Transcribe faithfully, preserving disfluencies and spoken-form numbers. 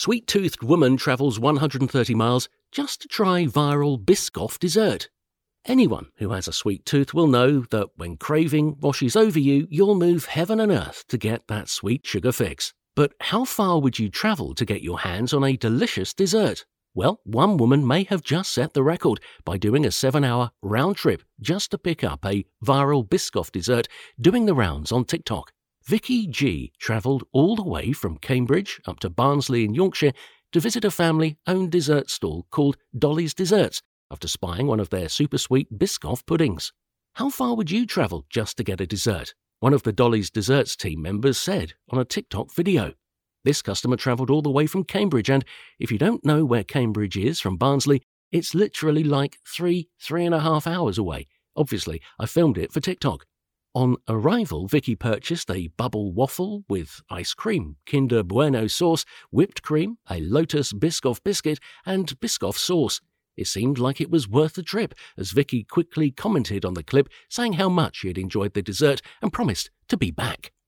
Sweet-toothed woman travels one hundred thirty miles just to try viral Biscoff dessert. Anyone who has a sweet tooth will know that when craving washes over you, you'll move heaven and earth to get that sweet sugar fix. But how far would you travel to get your hands on a delicious dessert? Well, one woman may have just set the record by doing a seven-hour round trip just to pick up a viral Biscoff dessert doing the rounds on TikTok. Vicky G travelled all the way from Cambridge up to Barnsley in Yorkshire to visit a family-owned dessert stall called Dolly's Desserts after spying one of their super-sweet Biscoff puddings. How far would you travel just to get a dessert? One of the Dolly's Desserts team members said on a TikTok video. This customer travelled all the way from Cambridge, and if you don't know where Cambridge is from Barnsley, it's literally like three, three and a half hours away. Obviously, I filmed it for TikTok. On arrival, Vicky purchased a bubble waffle with ice cream, Kinder Bueno sauce, whipped cream, a Lotus Biscoff biscuit, and Biscoff sauce. It seemed like it was worth the trip, as Vicky quickly commented on the clip, saying how much she had enjoyed the dessert and promised to be back.